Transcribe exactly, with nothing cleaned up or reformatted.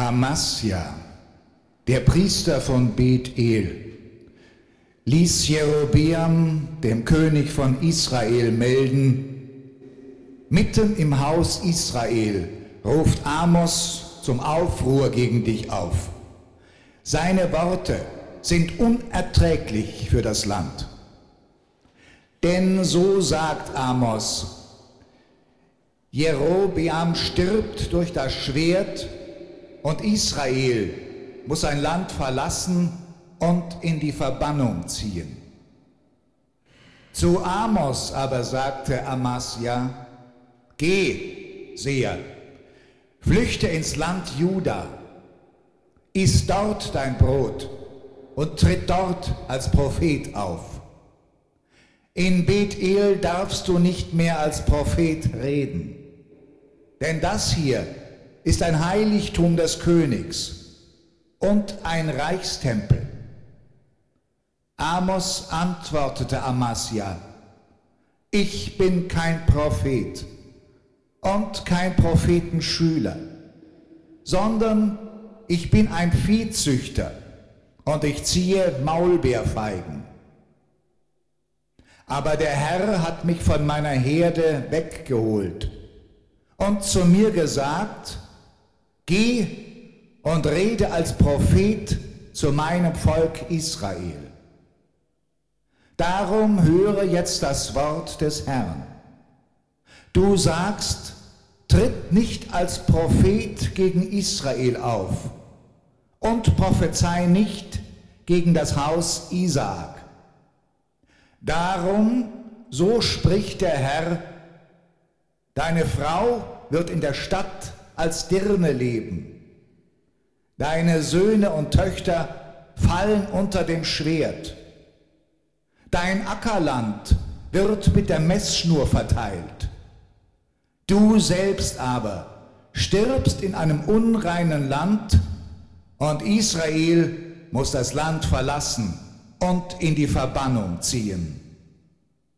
Amasja, der Priester von Bethel, ließ Jerobeam, dem König von Israel, melden: Mitten im Haus Israel ruft Amos zum Aufruhr gegen dich auf. Seine Worte sind unerträglich für das Land. Denn so sagt Amos: Jerobeam stirbt durch das Schwert und Israel muss sein Land verlassen und in die Verbannung ziehen. Zu Amos aber sagte Amasja: Geh, Seher, flüchte ins Land Juda, iss dort dein Brot und tritt dort als Prophet auf. In Bethel darfst du nicht mehr als Prophet reden, denn das hier ist ein Heiligtum des Königs und ein Reichstempel. Amos antwortete Amasja: Ich bin kein Prophet und kein Prophetenschüler, sondern ich bin ein Viehzüchter und ich ziehe Maulbeerfeigen. Aber der Herr hat mich von meiner Herde weggeholt und zu mir gesagt: Geh und rede als Prophet zu meinem Volk Israel. Darum höre jetzt das Wort des Herrn. Du sagst: Tritt nicht als Prophet gegen Israel auf und prophezei nicht gegen das Haus Isaak. Darum, so spricht der Herr, deine Frau wird in der Stadt als Dirne leben. Deine Söhne und Töchter fallen unter dem Schwert. Dein Ackerland wird mit der Messschnur verteilt. Du selbst aber stirbst in einem unreinen Land und Israel muss das Land verlassen und in die Verbannung ziehen.